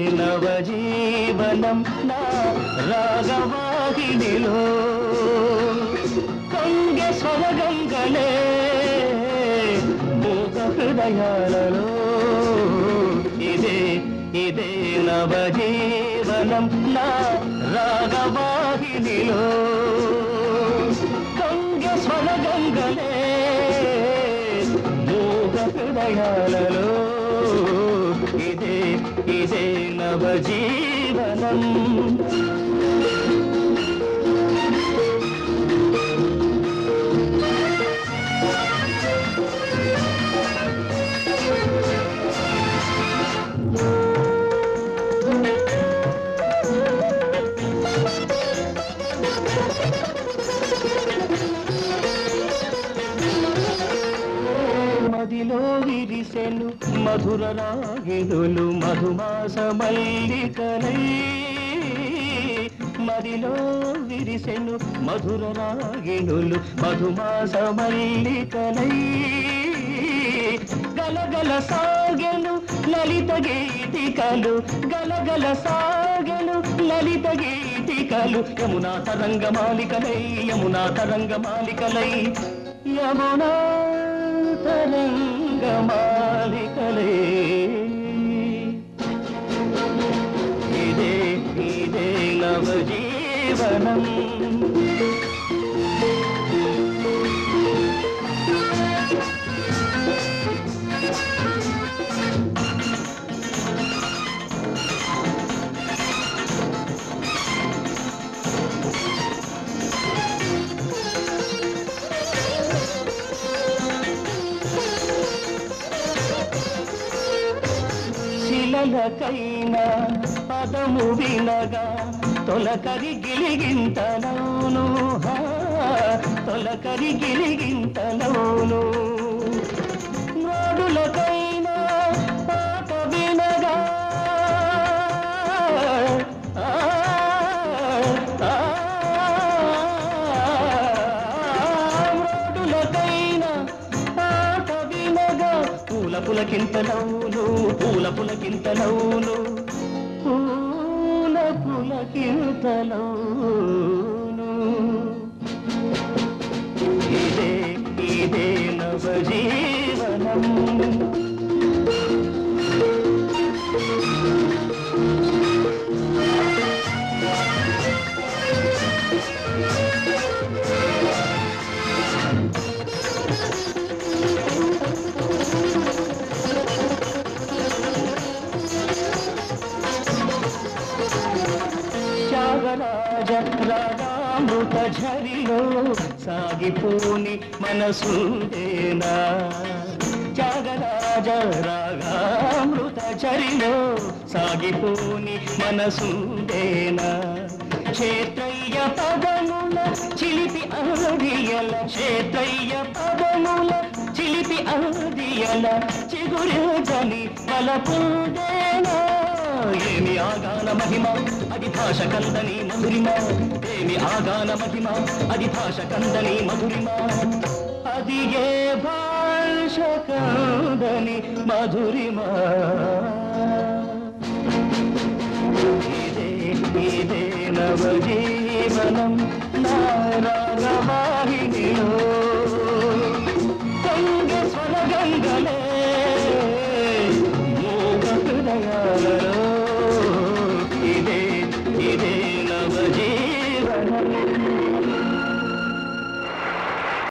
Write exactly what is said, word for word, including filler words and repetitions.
నవజీవనం నా రాగవాహినిలో కొంగె స్వరగంగలే మూగ హృదయాలలో ఇదే ఇదే నవజీవనం నా రాగవాహినిలో కొంగె స్వరగంగలే మూగ హృదయాలలో ఇదే ఇదే నవజీవనం మదిలో విరిసెను మధుర రాగిణులు మధుమాస మల్లికలై మదిలో విరిసెను మధుర రాగిణులు మధుమాస మల్లికలై గలగల సాగెను లలిత గీతికలు గలగల సాగెను లలిత గీతికలు యమునా తరంగ మాలికలై యమునా తరంగ మాలికలై యమునా తరంగ మాలికలే ఇదే ఇదే నవజీవనం శిలలకైనా పదము వినగా తొలకరి గిలిగింతలోను తొలకరి గిలిగింతలోను మోడులకైనా పాట వినగా మోడులకైనా పాట వినగా పూల పులకింతలోను పూల పులకింతలోను పూల పులకింతలోను ఇదే ఇదే నవజీవనం త్యాగరాజ రాగామృత ఝరిలో సాగిపోని మనసుదేనా త్యాగరాజ రాగామృత ఝరిలో సాగిపోని మనసుదేనా క్షేత్రయ్య పదముల చిలిపి ఆదియల క్షేత్రయ్య పదముల చిలిపి ఆదియల చిగురుజని బలపుదేనా ఏమి ఆగాన మహిమ అది భాష కందని మధురిమ ఏమి ఆగాన మహిమ అది భాష కందని మధురిమ అది ఏ భాష కందని మధురిమ ఇదే ఇదే నవజీవనం నా రాగవాహినిలో కొంగ స్వరగంగలే మూగ హృదయాల